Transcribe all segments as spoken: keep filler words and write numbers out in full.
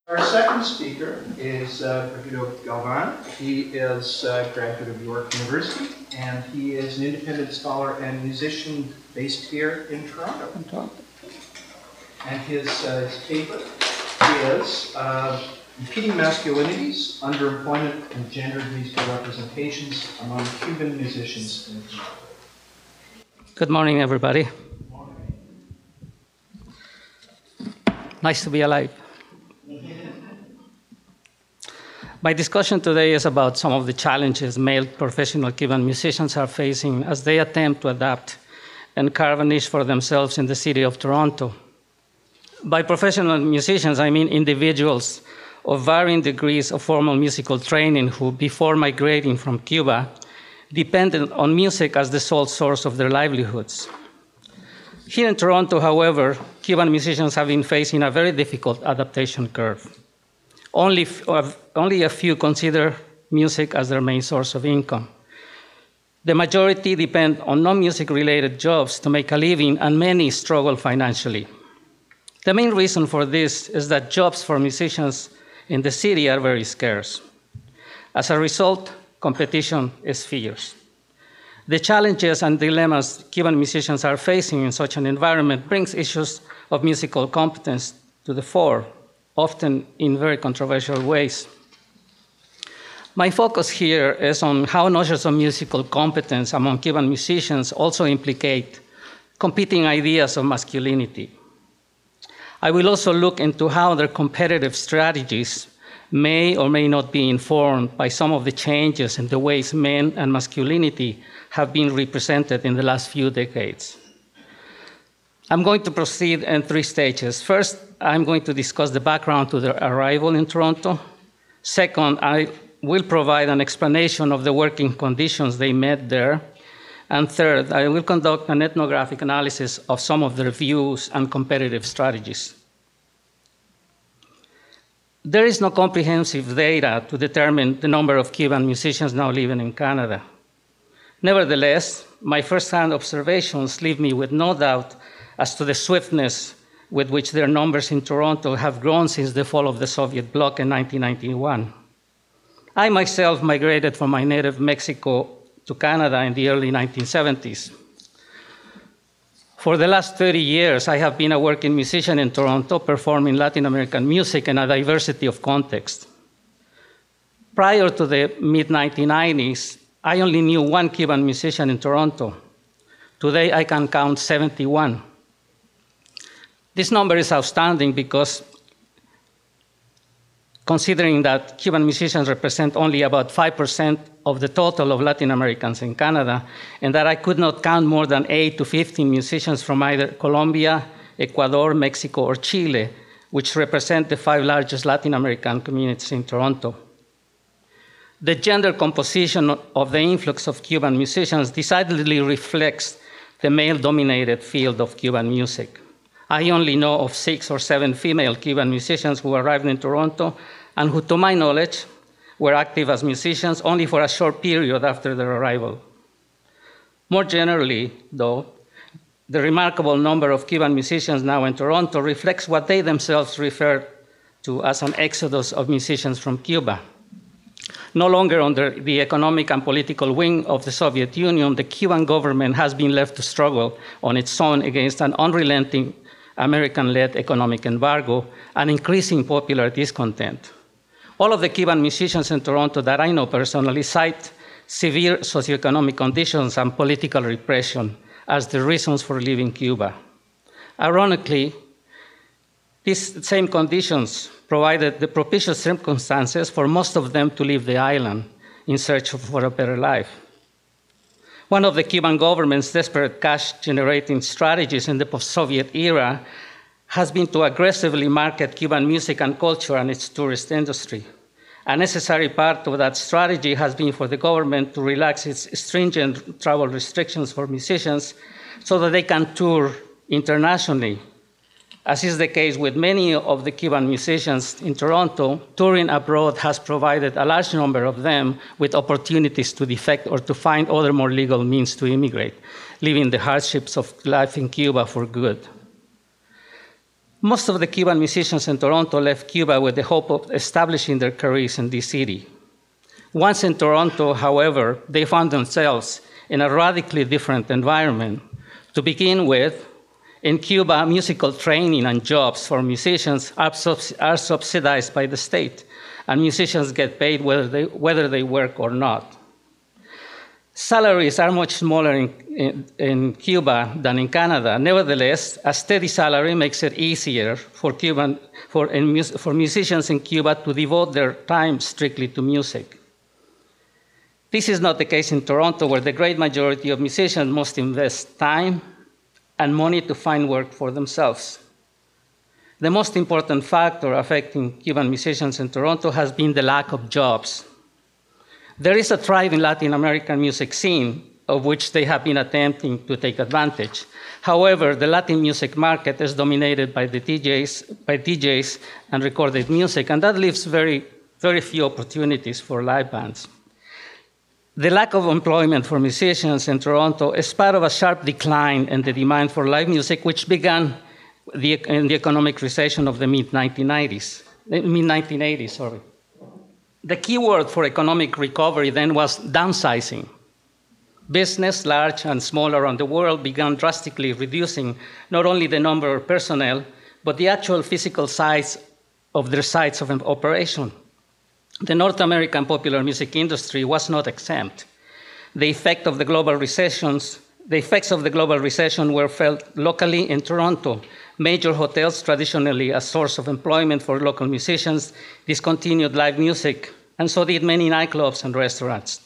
Our second speaker is uh, Guido Galvan. He is a graduate of York University, and he is an independent scholar and musician based here in Toronto. In Toronto. And his, uh, his paper is uh, Competing Masculinities, Underemployment, and Gendered Musical Representations Among Cuban Musicians in Toronto. Good morning, everybody. Good morning. Nice to be alive. My discussion today is about some of the challenges male professional Cuban musicians are facing as they attempt to adapt and carve a niche for themselves in the city of Toronto. By professional musicians, I mean individuals of varying degrees of formal musical training who, before migrating from Cuba, depended on music as the sole source of their livelihoods. Here in Toronto, however, Cuban musicians have been facing a very difficult adaptation curve. Only, only a few consider music as their main source of income. The majority depend on non-music related jobs to make a living, and many struggle financially. The main reason for this is that jobs for musicians in the city are very scarce. As a result, competition is fierce. The challenges and dilemmas Cuban musicians are facing in such an environment brings issues of musical competence to the fore, often in very controversial ways. My focus here is on how notions of musical competence among Cuban musicians also implicate competing ideas of masculinity. I will also look into how their competitive strategies may or may not be informed by some of the changes in the ways men and masculinity have been represented in the last few decades. I'm going to proceed in three stages. First, I'm going to discuss the background to their arrival in Toronto. Second, I will provide an explanation of the working conditions they met there. And third, I will conduct an ethnographic analysis of some of their views and competitive strategies. There is no comprehensive data to determine the number of Cuban musicians now living in Canada. Nevertheless, my first-hand observations leave me with no doubt as to the swiftness with which their numbers in Toronto have grown since the fall of the Soviet bloc in nineteen ninety-one. I myself migrated from my native Mexico to Canada in the early nineteen seventies. For the last thirty years, I have been a working musician in Toronto, performing Latin American music in a diversity of contexts. Prior to the mid nineteen nineties, I only knew one Cuban musician in Toronto. Today, I can count seventy-one. This number is outstanding because, considering that Cuban musicians represent only about five percent of the total of Latin Americans in Canada, and that I could not count more than eight to fifteen musicians from either Colombia, Ecuador, Mexico, or Chile, which represent the five largest Latin American communities in Toronto. The gender composition of the influx of Cuban musicians decidedly reflects the male-dominated field of Cuban music. I only know of six or seven female Cuban musicians who arrived in Toronto and who, to my knowledge, were active as musicians only for a short period after their arrival. More generally, though, the remarkable number of Cuban musicians now in Toronto reflects what they themselves refer to as an exodus of musicians from Cuba. No longer under the economic and political wing of the Soviet Union, the Cuban government has been left to struggle on its own against an unrelenting American-led economic embargo and increasing popular discontent. All of the Cuban musicians in Toronto that I know personally cite severe socioeconomic conditions and political repression as the reasons for leaving Cuba. Ironically, these same conditions provided the propitious circumstances for most of them to leave the island in search for a better life. One of the Cuban government's desperate cash-generating strategies in the post-Soviet era has been to aggressively market Cuban music and culture and its tourist industry. A necessary part of that strategy has been for the government to relax its stringent travel restrictions for musicians so that they can tour internationally. As is the case with many of the Cuban musicians in Toronto, touring abroad has provided a large number of them with opportunities to defect or to find other more legal means to immigrate, leaving the hardships of life in Cuba for good. Most of the Cuban musicians in Toronto left Cuba with the hope of establishing their careers in this city. Once in Toronto, however, they found themselves in a radically different environment. To begin with, in Cuba, musical training and jobs for musicians are, subs are subsidized by the state, and musicians get paid whether they, whether they work or not. Salaries are much smaller in, in, in Cuba than in Canada. Nevertheless, a steady salary makes it easier for, Cuban, for, in, for musicians in Cuba to devote their time strictly to music. This is not the case in Toronto, where the great majority of musicians must invest time and money to find work for themselves. The most important factor affecting Cuban musicians in Toronto has been the lack of jobs. There is a thriving Latin American music scene of which they have been attempting to take advantage. However, the Latin music market is dominated by the D Js, by D Js and recorded music, and that leaves very, very few opportunities for live bands. The lack of employment for musicians in Toronto is part of a sharp decline in the demand for live music, which began the, in the economic recession of the mid nineteen nineties, mid nineteen eighties, sorry. The key word for economic recovery then was downsizing. Business, large and small around the world, began drastically reducing not only the number of personnel, but the actual physical size of their sites of operation. The North American popular music industry was not exempt. The effect of the global recessions, the effects of the global recession were felt locally in Toronto. Major hotels, traditionally a source of employment for local musicians, discontinued live music, and so did many nightclubs and restaurants.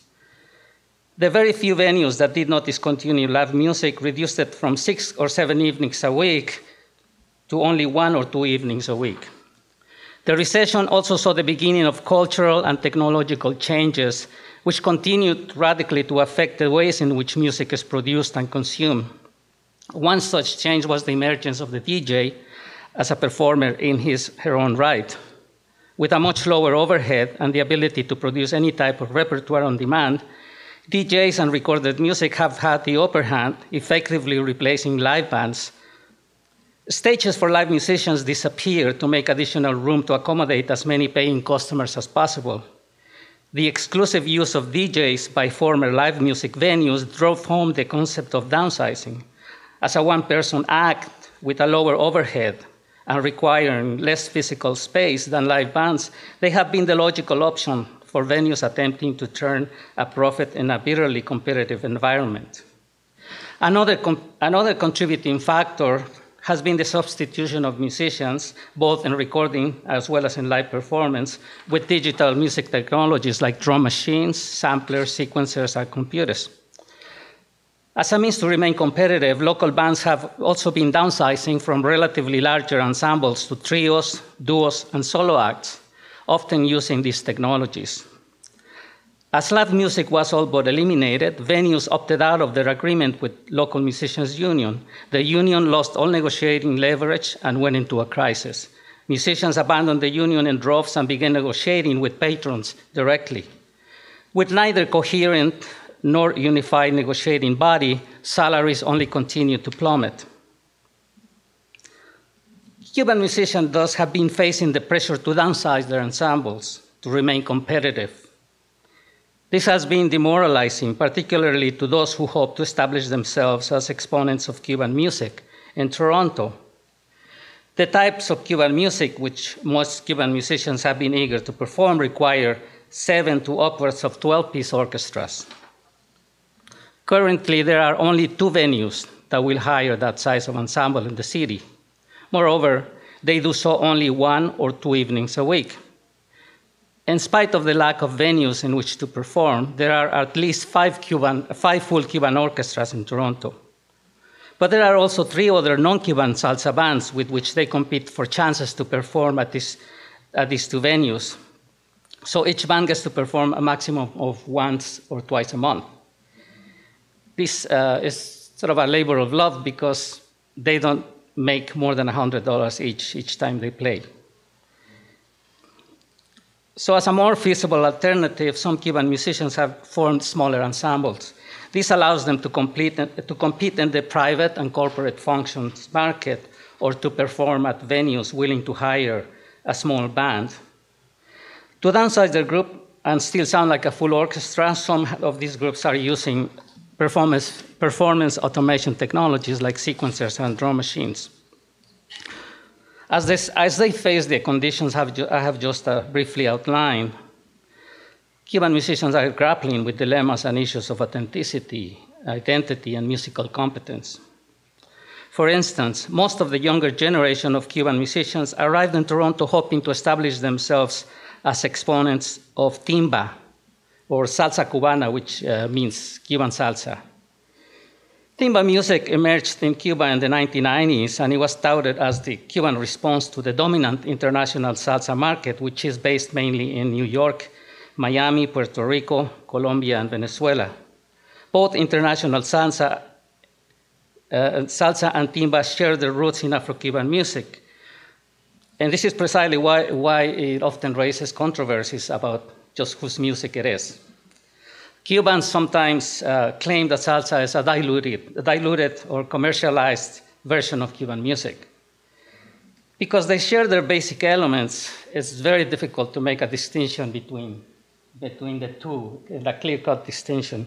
The very few venues that did not discontinue live music reduced it from six or seven evenings a week to only one or two evenings a week. The recession also saw the beginning of cultural and technological changes, which continued radically to affect the ways in which music is produced and consumed. One such change was the emergence of the D J as a performer in his her own right. With a much lower overhead and the ability to produce any type of repertoire on demand, D Js and recorded music have had the upper hand, effectively replacing live bands. Stages for live musicians disappeared to make additional room to accommodate as many paying customers as possible. The exclusive use of D Js by former live music venues drove home the concept of downsizing. As a one-person act with a lower overhead and requiring less physical space than live bands, they have been the logical option for venues attempting to turn a profit in a bitterly competitive environment. Another, another contributing factor has been the substitution of musicians, both in recording as well as in live performance, with digital music technologies like drum machines, samplers, sequencers, and computers. As a means to remain competitive, local bands have also been downsizing from relatively larger ensembles to trios, duos, and solo acts, often using these technologies. As live music was all but eliminated, venues opted out of their agreement with local musicians' union. The union lost all negotiating leverage and went into a crisis. Musicians abandoned the union in droves and began negotiating with patrons directly. With neither coherent nor unified negotiating body, salaries only continued to plummet. Cuban musicians thus have been facing the pressure to downsize their ensembles to remain competitive. This has been demoralizing, particularly to those who hope to establish themselves as exponents of Cuban music in Toronto. The types of Cuban music which most Cuban musicians have been eager to perform require seven to upwards of twelve-piece orchestras. Currently, there are only two venues that will hire that size of ensemble in the city. Moreover, they do so only one or two evenings a week. In spite of the lack of venues in which to perform, there are at least five, Cuban, five full Cuban orchestras in Toronto. But there are also three other non-Cuban salsa bands with which they compete for chances to perform at, this, at these two venues. So each band gets to perform a maximum of once or twice a month. This uh, is sort of a labor of love because they don't make more than one hundred dollars each, each time they play. So as a more feasible alternative, some Cuban musicians have formed smaller ensembles. This allows them to, complete, to compete in the private and corporate functions market, or to perform at venues willing to hire a small band. To downsize their group and still sound like a full orchestra, some of these groups are using performance, performance automation technologies like sequencers and drum machines. As, this, as they face the conditions I have just uh, briefly outlined, Cuban musicians are grappling with dilemmas and issues of authenticity, identity, and musical competence. For instance, most of the younger generation of Cuban musicians arrived in Toronto hoping to establish themselves as exponents of timba, or salsa cubana, which uh, means Cuban salsa. Timba music emerged in Cuba in the nineteen nineties, and it was touted as the Cuban response to the dominant international salsa market, which is based mainly in New York, Miami, Puerto Rico, Colombia, and Venezuela. Both international salsa, uh, salsa and timba share their roots in Afro-Cuban music. And this is precisely why, why it often raises controversies about just whose music it is. Cubans sometimes uh, claim that salsa is a diluted, a diluted or commercialized version of Cuban music. Because they share their basic elements, it's very difficult to make a distinction between, between the two, a clear-cut distinction.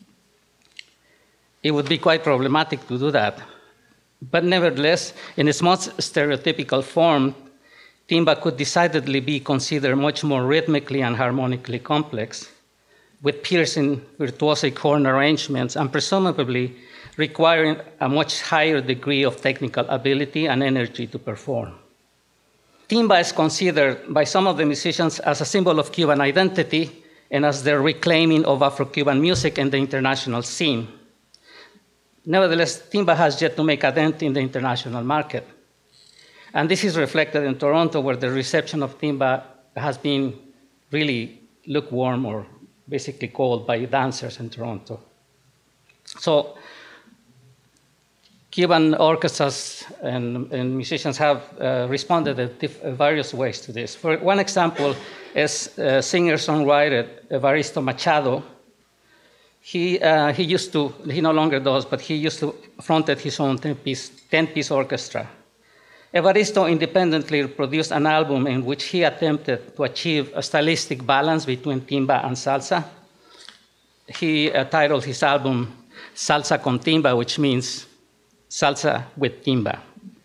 It would be quite problematic to do that. But nevertheless, in its most stereotypical form, timba could decidedly be considered much more rhythmically and harmonically complex, with piercing virtuosic horn arrangements and presumably requiring a much higher degree of technical ability and energy to perform. Timba is considered by some of the musicians as a symbol of Cuban identity and as their reclaiming of Afro-Cuban music in the international scene. Nevertheless, timba has yet to make a dent in the international market. And this is reflected in Toronto, where the reception of timba has been really lukewarm or basically cold by dancers in Toronto. So Cuban orchestras and, and musicians have uh, responded in various ways to this. For one example is uh, singer-songwriter Evaristo Machado. He, uh, he used to, he no longer does, but he used to fronted his own ten-piece, ten-piece orchestra. Evaristo independently produced an album in which he attempted to achieve a stylistic balance between timba and salsa. He uh, titled his album Salsa con Timba, which means salsa with timba.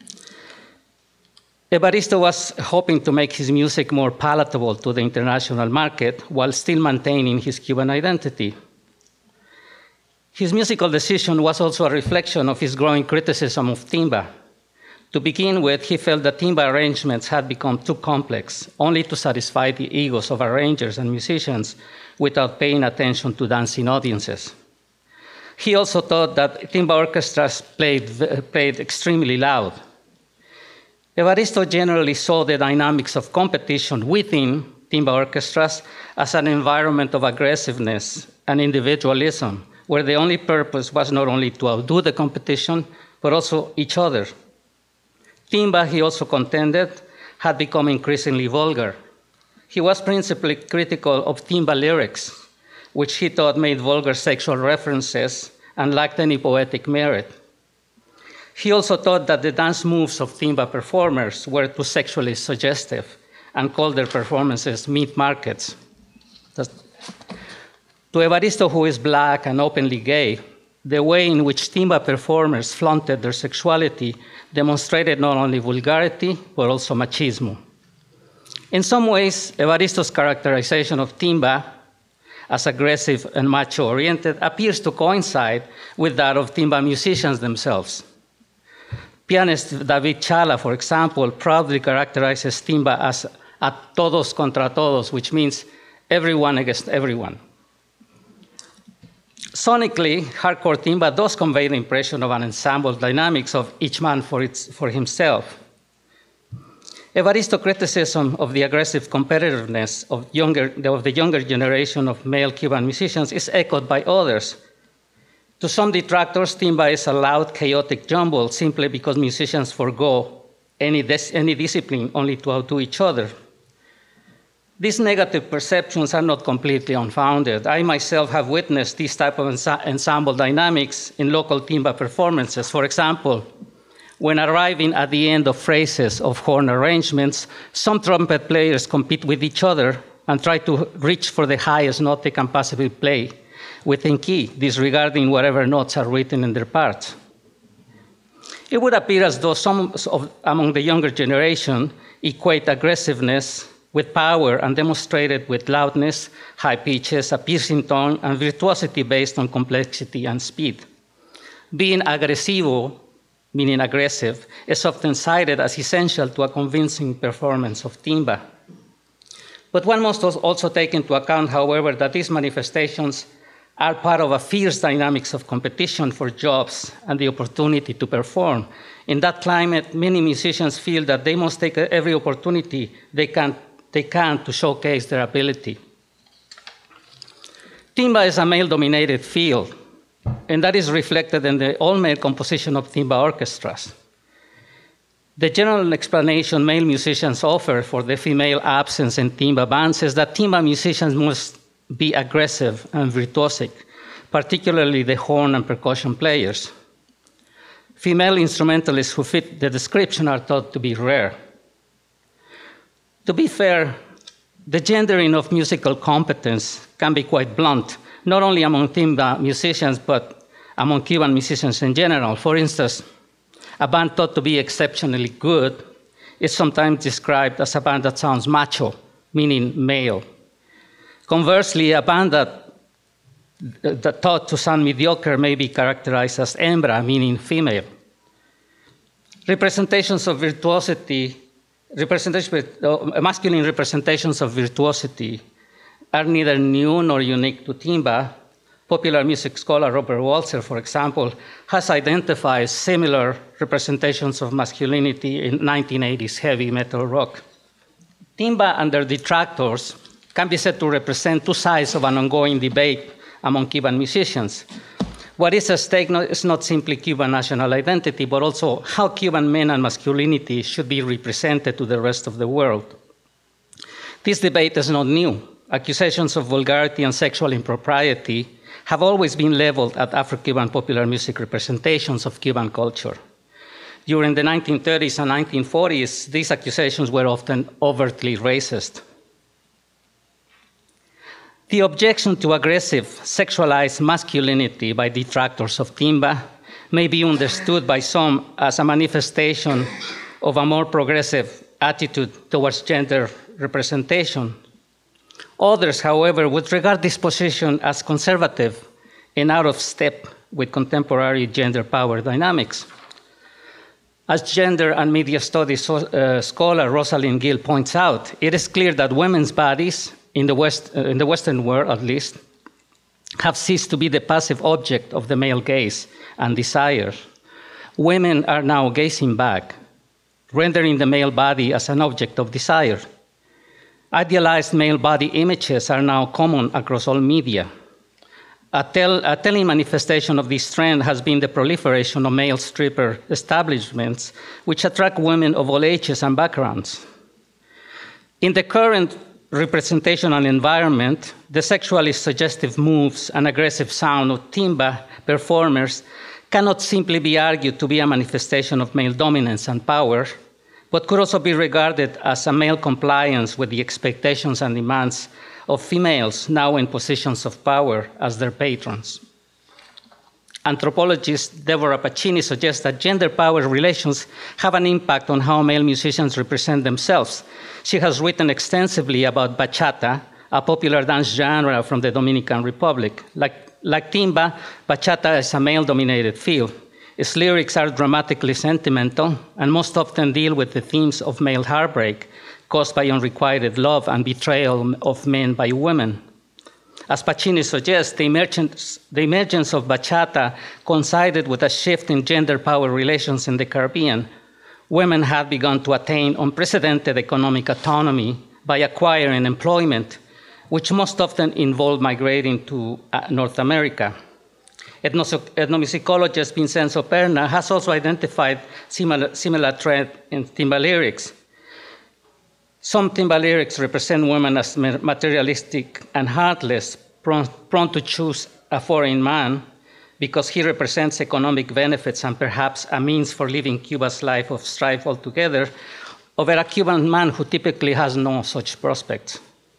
Evaristo was hoping to make his music more palatable to the international market while still maintaining his Cuban identity. His musical decision was also a reflection of his growing criticism of timba. To begin with, he felt that timba arrangements had become too complex, only to satisfy the egos of arrangers and musicians without paying attention to dancing audiences. He also thought that timba orchestras played, played extremely loud. Evaristo generally saw the dynamics of competition within timba orchestras as an environment of aggressiveness and individualism, where the only purpose was not only to outdo the competition, but also each other. Timba, he also contended, had become increasingly vulgar. He was principally critical of timba lyrics, which he thought made vulgar sexual references and lacked any poetic merit. He also thought that the dance moves of timba performers were too sexually suggestive and called their performances meat markets. To Evaristo, who is black and openly gay, the way in which timba performers flaunted their sexuality demonstrated not only vulgarity, but also machismo. In some ways, Evaristo's characterization of timba as aggressive and macho-oriented appears to coincide with that of timba musicians themselves. Pianist David Chala, for example, proudly characterizes timba as a todos contra todos, which means everyone against everyone. Sonically, hardcore timba does convey the impression of an ensemble dynamics of each man for, its, for himself. Evaristo's criticism of the aggressive competitiveness of, younger, of the younger generation of male Cuban musicians is echoed by others. To some detractors, timba is a loud, chaotic jumble simply because musicians forgo any, any discipline only to outdo each other. These negative perceptions are not completely unfounded. I myself have witnessed this type of ensemble dynamics in local timba performances. For example, When arriving at the end of phrases of horn arrangements, some trumpet players compete with each other and try to reach for the highest note they can possibly play within key, disregarding whatever notes are written in their parts. It would appear as though some of, among the younger generation equate aggressiveness with power and demonstrate it with loudness, high pitches, a piercing tone, and virtuosity based on complexity and speed. Being agresivo, meaning aggressive, is often cited as essential to a convincing performance of timba. But one must also take into account, however, that these manifestations are part of a fierce dynamics of competition for jobs and the opportunity to perform. In that climate, many musicians feel that they must take every opportunity they can, they can to showcase their ability. Timba is a male-dominated field, and that is reflected in the all-male composition of timba orchestras. The general explanation male musicians offer for the female absence in timba bands is that timba musicians must be aggressive and virtuosic, particularly the horn and percussion players. Female instrumentalists who fit the description are thought to be rare. To be fair, the gendering of musical competence can be quite blunt, not only among timba musicians, but among Cuban musicians in general. For instance, a band thought to be exceptionally good is sometimes described as a band that sounds macho, meaning male. Conversely, a band that, that thought to sound mediocre may be characterized as hembra, meaning female. Representations of virtuosity, representation, uh, masculine representations of virtuosity are neither new nor unique to timba. Popular music scholar Robert Walzer, for example, has identified similar representations of masculinity in nineteen eighties heavy metal rock. Timba and their detractors can be said to represent two sides of an ongoing debate among Cuban musicians. What is at stake is not simply Cuban national identity, but also how Cuban men and masculinity should be represented to the rest of the world. This debate is not new. Accusations of vulgarity and sexual impropriety have always been leveled at Afro-Cuban popular music representations of Cuban culture. During the nineteen thirties and nineteen forties, these accusations were often overtly racist. The objection to aggressive, sexualized masculinity by detractors of timba may be understood by some as a manifestation of a more progressive attitude towards gender representation. Others, however, would regard this position as conservative and out of step with contemporary gender power dynamics. As gender and media studies uh, scholar Rosalind Gill points out, it is clear that women's bodies, in the, West, uh, in the Western world at least, have ceased to be the passive object of the male gaze and desire. Women are now gazing back, rendering the male body as an object of desire. Idealized male body images are now common across all media. A, tel a telling manifestation of this trend has been the proliferation of male stripper establishments, which attract women of all ages and backgrounds. In the current representational environment, the sexually suggestive moves and aggressive sound of timba performers cannot simply be argued to be a manifestation of male dominance and power, but could also be regarded as a male compliance with the expectations and demands of females now in positions of power as their patrons. Anthropologist Deborah Pacini suggests that gender power relations have an impact on how male musicians represent themselves. She has written extensively about bachata, a popular dance genre from the Dominican Republic. Like, like timba, bachata is a male-dominated field. Its lyrics are dramatically sentimental and most often deal with the themes of male heartbreak caused by unrequited love and betrayal of men by women. As Pacini suggests, the emergence, the emergence of bachata coincided with a shift in gender power relations in the Caribbean. Women had begun to attain unprecedented economic autonomy by acquiring employment, which most often involved migrating to North America. Ethnomusicologist Vincenzo Perna has also identified similar, similar trend in timba lyrics. Some timba lyrics represent women as materialistic and heartless, prone, prone to choose a foreign man, because he represents economic benefits and perhaps a means for living Cuba's life of strife altogether, over a Cuban man who typically has no such prospects.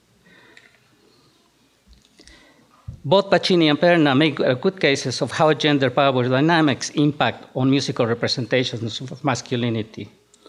Both Pacini and Perna make good cases of how gender power dynamics impact on musical representations of masculinity.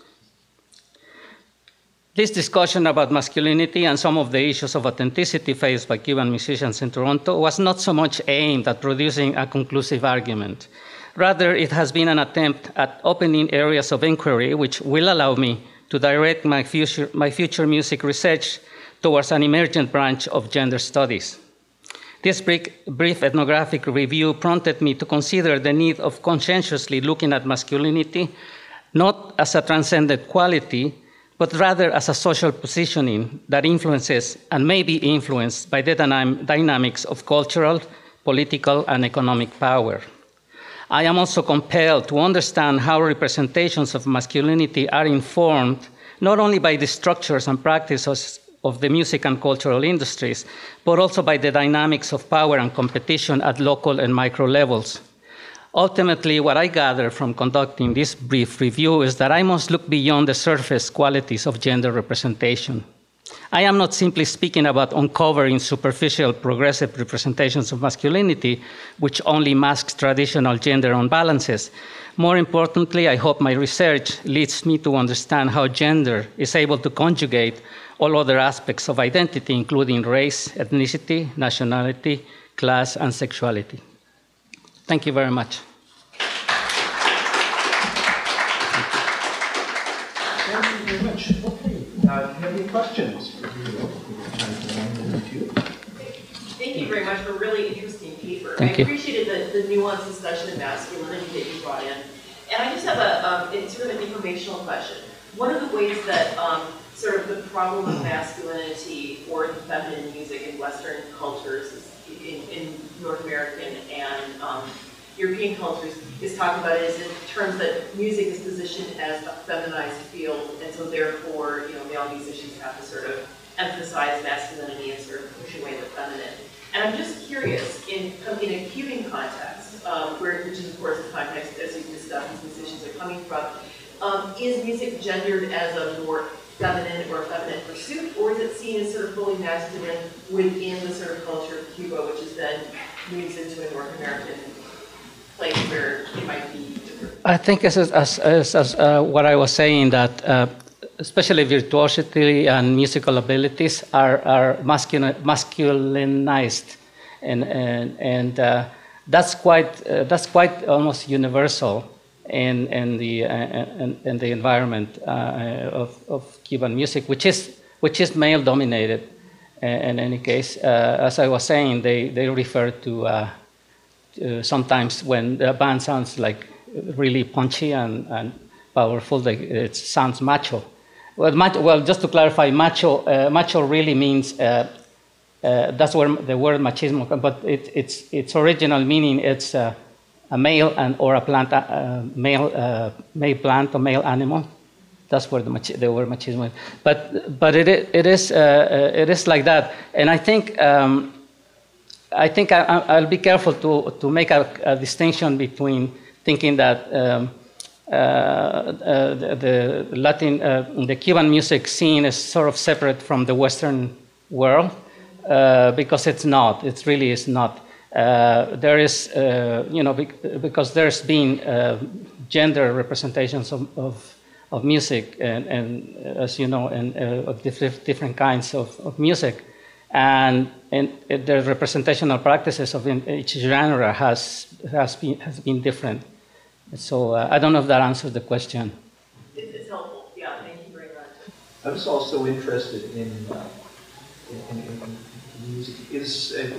This discussion about masculinity and some of the issues of authenticity faced by Cuban musicians in Toronto was not so much aimed at producing a conclusive argument. Rather, it has been an attempt at opening areas of inquiry which will allow me to direct my future, my future music research towards an emergent branch of gender studies. This brief ethnographic review prompted me to consider the need of conscientiously looking at masculinity not as a transcendent quality, but rather as a social positioning that influences and may be influenced by the dynamics of cultural, political, and economic power. I am also compelled to understand how representations of masculinity are informed not only by the structures and practices of the music and cultural industries, but also by the dynamics of power and competition at local and micro levels. Ultimately, what I gather from conducting this brief review is that I must look beyond the surface qualities of gender representation. I am not simply speaking about uncovering superficial progressive representations of masculinity, which only masks traditional gender imbalances. More importantly, I hope my research leads me to understand how gender is able to conjugate all other aspects of identity, including race, ethnicity, nationality, class, and sexuality. Thank you very much. Thank you very much. Okay. Uh, do you have any questions? Thank you very much for a really interesting paper. Thank I you. appreciated the, the nuanced discussion of masculinity that you brought in. And I just have a um, it's sort of an informational question. One of the ways that um, sort of the problem of masculinity or the feminine music in Western cultures is In, in North American and um, European cultures is talked about it as in terms that music is positioned as a feminized field, and so therefore, you know, male musicians have to sort of emphasize masculinity and sort of push away the feminine. And I'm just curious, in, in a Cuban context, um, where, which is of course the context, as you discussed, these musicians are coming from, um, is music gendered as a more feminine or feminine pursuit, or is it seen as sort of fully masculine within the sort of culture of Cuba, which is then moves into a North American place where it might be different? I think as, as, as, as uh, what I was saying, that uh, especially virtuosity and musical abilities are, are masculin, masculinized, and, and, and uh, that's, quite, uh, that's quite almost universal in, in, the, uh, in, in the environment uh, of, of Cuban music, which is, which is male-dominated in any case. Uh, as I was saying, they, they refer to, uh, to sometimes when the band sounds like really punchy and, and powerful, they, it sounds macho. Well, macho, well, just to clarify, macho, uh, macho really means, uh, uh, that's where the word machismo comes, but it, it's, its original meaning, it's uh, a male and or a plant, uh, male, uh, male plant or male animal. That's where the, machi the word machismo is. But but it it is uh, it is like that, and I think um, I think I, I'll be careful to to make a, a distinction between thinking that um, uh, uh, the, the Latin uh, the Cuban music scene is sort of separate from the Western world, uh, because it's not. It really is not. Uh, there is, uh, you know, because there's been uh, gender representations of, of, of music, and, and as you know, and uh, of different, different kinds of, of music, and, and the representational practices of in, each genre has has been has been different. So uh, I don't know if that answers the question. It's, it's helpful. Yeah, thank you very much. I was also interested in uh, in, in, in music. Is uh,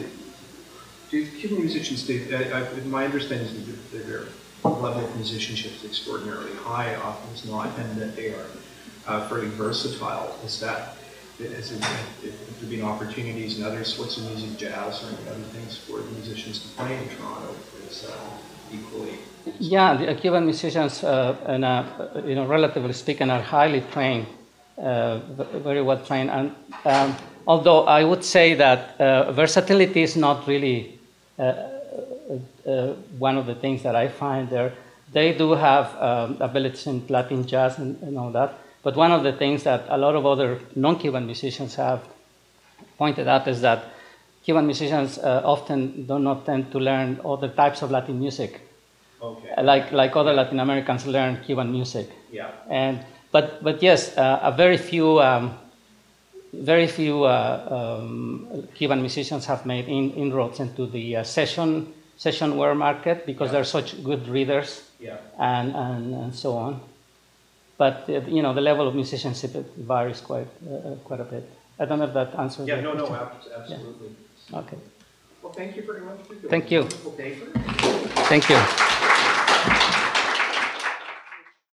Do Cuban musicians, do, uh, uh, my understanding is that their level of musicianship is extraordinarily high, often is not, and that they are uh, very versatile. Is that, has there, have there been opportunities in other sorts of music, jazz or other things for the musicians to play in Toronto? Is uh, equally? Yeah, the Cuban musicians, uh, and, uh, you know, relatively speaking, are highly trained, uh, very well trained, and um, although I would say that uh, versatility is not really Uh, uh, one of the things that I find there. They do have um, abilities in Latin jazz and, and all that, but one of the things that a lot of other non-Cuban musicians have pointed out is that Cuban musicians uh, often do not tend to learn other types of Latin music, Okay. like like other Latin Americans learn Cuban music. Yeah. And but but yes, uh, a very few um, very few uh, um, Cuban musicians have made in, inroads into the uh, session sessionware market because Yeah. they're such good readers Yeah. and, and and so on. But uh, you know, the level of musicianship it varies quite uh, quite a bit. I don't know if that answers. Yeah, your no, no, question. ab- absolutely. Okay. Well, thank you very much. Thank you. Wonderful paper. Thank you.